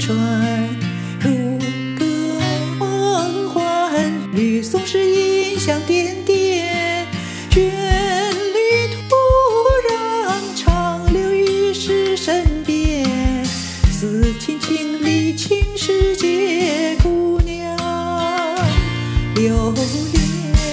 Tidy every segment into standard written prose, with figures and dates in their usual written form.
船，如歌梦幻，绿松石印象点点，旋律突然长留于世身边，似情情离情世界姑娘留恋。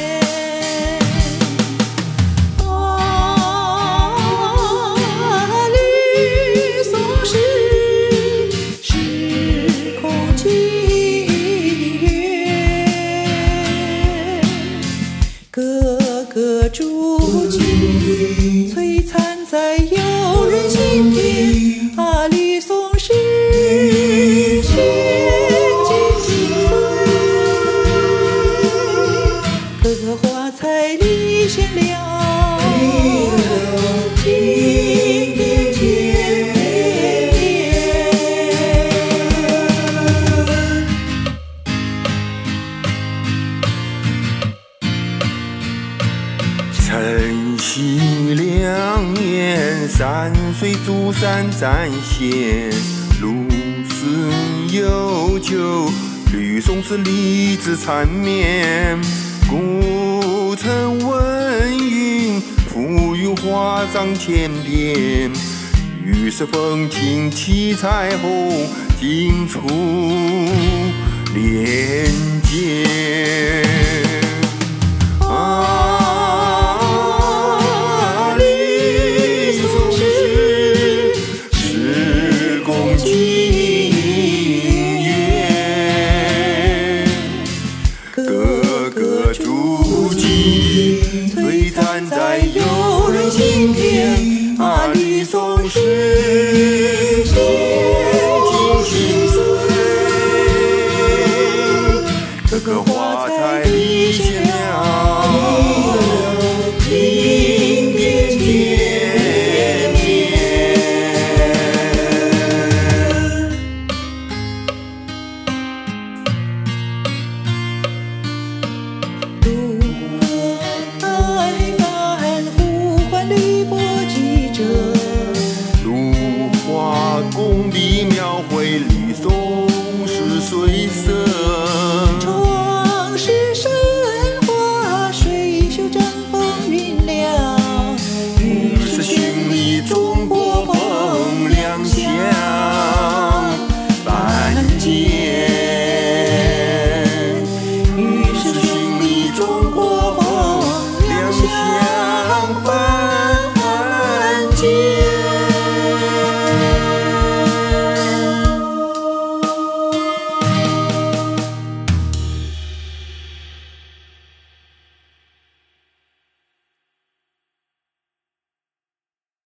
个个足迹璀璨在游人心田，啊，绿松石千金精髓，个个花彩里显了经典千年。 晨曦两眼，山水诸山展现，如诗悠久，绿松石荔枝缠绵。古城温韵，浮云华章千篇，玉石风情起彩虹，尽处连结。